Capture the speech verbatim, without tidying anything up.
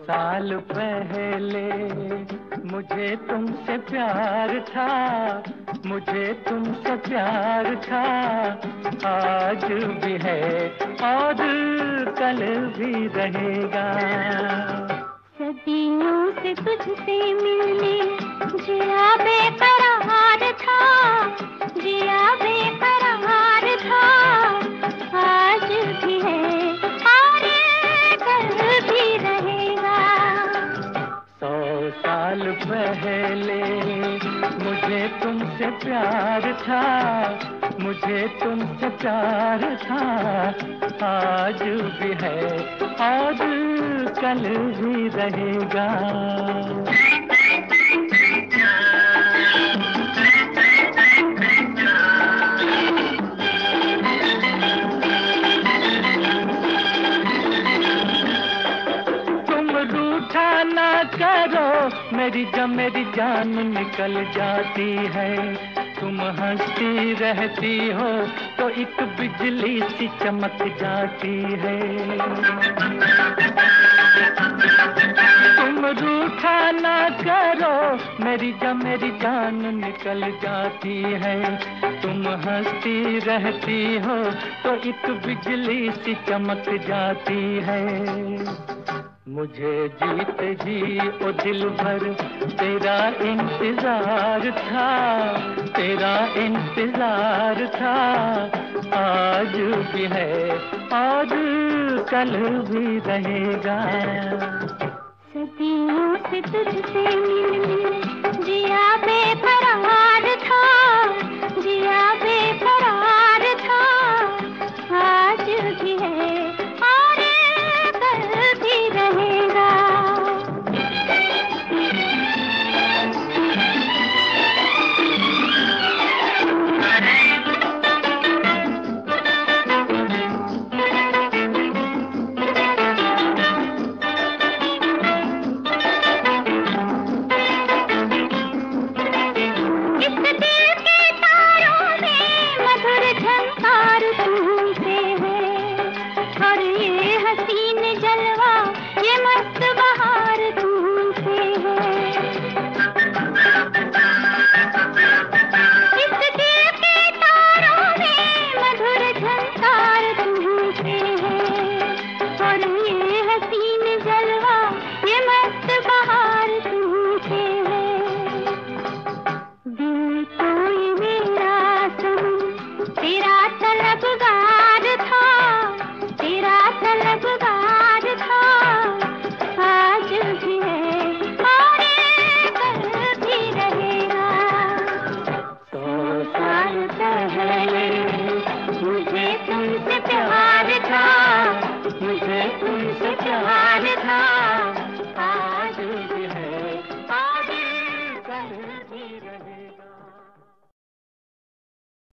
साल पहले मुझे तुमसे प्यार था, मुझे तुमसे प्यार था। आज भी है और कल भी रहेगा। सदियों से तुझसे मिलने जिया बेकरार था, जिया बेकरार था। आज भी है और कल भी रहेगा। सौ साल पहले मुझे तुमसे प्यार था, मुझे तुमसे प्यार था। आज भी है और कल भी रहेगा। तुम रूठा ना करो, मेरी जब मेरी जान निकल जाती है। तुम हंसती रहती हो तो एक बिजली सी चमक जाती है। तुम रूठा ना करो, मेरी जब मेरी जान निकल जाती है। तुम हंसती रहती हो तो एक बिजली सी चमक जाती है। मुझे जीते जी ओ दिल भर तेरा इंतजार था, तेरा इंतजार था। आज भी है और कल भी रहेगा। सदियों से तुझसे मिलने जिया बेकरार था, जिया बेकरार था। आज भी है और कल भी रहेगा। हसीन जलवा ये मस्त बहार तुमसे है। इस दिल के तारों में मधुर झंकार तुमसे है। और ये हसीन जलवा ये मस्त बहार तुमसे है। दिल कोई मेरा सनम तेरा तलबगार था, तेरा तलबगार था। आज भी है और कल भी रहेगा। सौ साल पहले मुझे तुमसे प्यार था, मुझे तुमसे प्यार था।